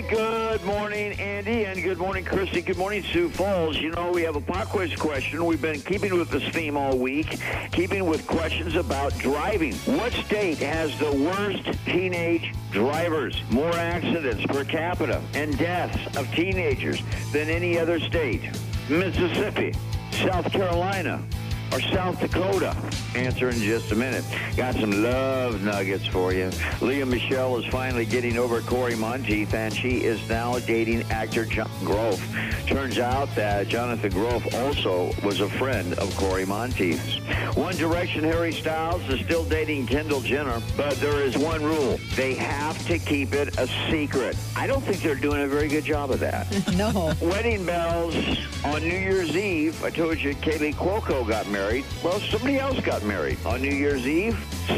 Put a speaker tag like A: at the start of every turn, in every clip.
A: Good morning, Andy, and good morning, Christy. Good morning, Sioux Falls. You know, we have a pop quiz question. We've been keeping with this theme all week, keeping with questions about driving. What state has the worst teenage drivers? More accidents per capita and deaths of teenagers than any other state? Mississippi, South Carolina, or South Dakota? Answer in just a minute. Got some love nuggets for you. Leah Michelle is finally getting over Corey Monteith, and she is now dating actor John Groff. Turns out that Jonathan Groff also was a friend of Corey Monteith's. One Direction Harry Styles is still dating Kendall Jenner, but there is one rule. They have to keep it a secret. I don't think they're doing a very good job of that.
B: No.
A: Wedding bells on New Year's Eve. I told you Kaylee Cuoco got married. Well, somebody else got married on New Year's Eve.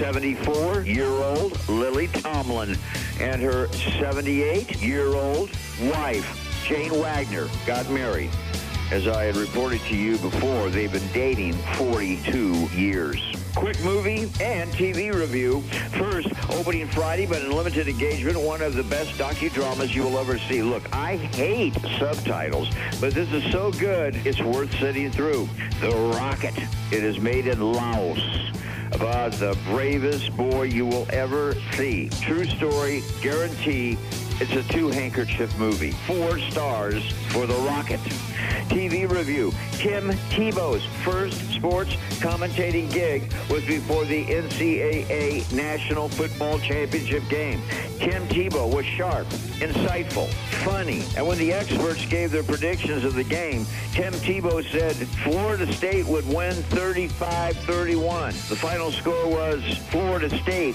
A: 74-year-old Lily Tomlin and her 78-year-old wife, Jane Wagner, got married. As I had reported to you before, they've been dating 42 years. Quick movie and TV review. First, opening Friday, but in limited engagement, one of the best docudramas you will ever see. Look, I hate subtitles, but this is so good, it's worth sitting through. The Rocket. It is made in Laos, about the bravest boy you will ever see. True story, guarantee. It's a two-handkerchief movie. 4 stars for The Rocket. TV review. Tim Tebow's first sports commentating gig was before the NCAA National Football Championship game. Tim Tebow was sharp, insightful, funny, and when the experts gave their predictions of the game, Tim Tebow said Florida State would win 35-31. The final score was Florida State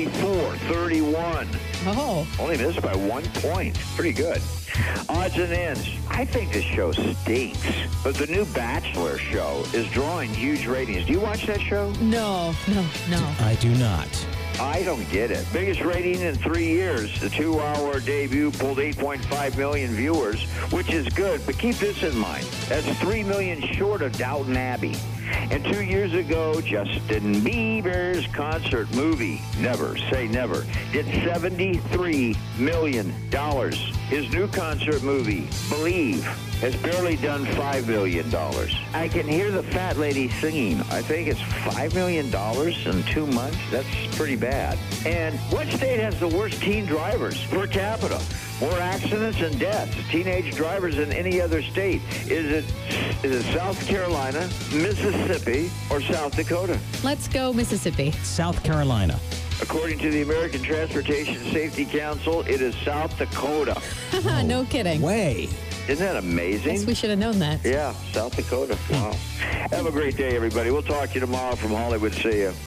A: 34-31.
B: Oh.
A: Only missed by 1 point. Pretty good. Odds and ends. I think this show stinks, but the new Bachelor show is drawing huge ratings. Do you watch that show?
B: No.
C: I do not.
A: I don't get it. Biggest rating in 3 years. The 2-hour debut pulled 8.5 million viewers, which is good, but keep this in mind. That's 3 million short of Downton Abbey. And 2 years ago, Justin Bieber's concert movie, Never Say Never, did $73 million. His new concert movie, Believe, has barely done $5 million. I can hear the fat lady singing. I think it's $5 million in 2 months. That's pretty bad. And what state has the worst teen drivers per capita? More accidents and deaths, teenage drivers than any other state. Is it South Carolina, Mississippi, or South Dakota?
B: Let's go Mississippi.
C: South Carolina.
A: According to the American Transportation Safety Council, it is South Dakota.
B: No kidding.
C: Way.
A: Isn't that amazing?
B: Guess we should have known that.
A: Yeah, South Dakota. Wow. Have a great day, everybody. We'll talk to you tomorrow from Hollywood. See you.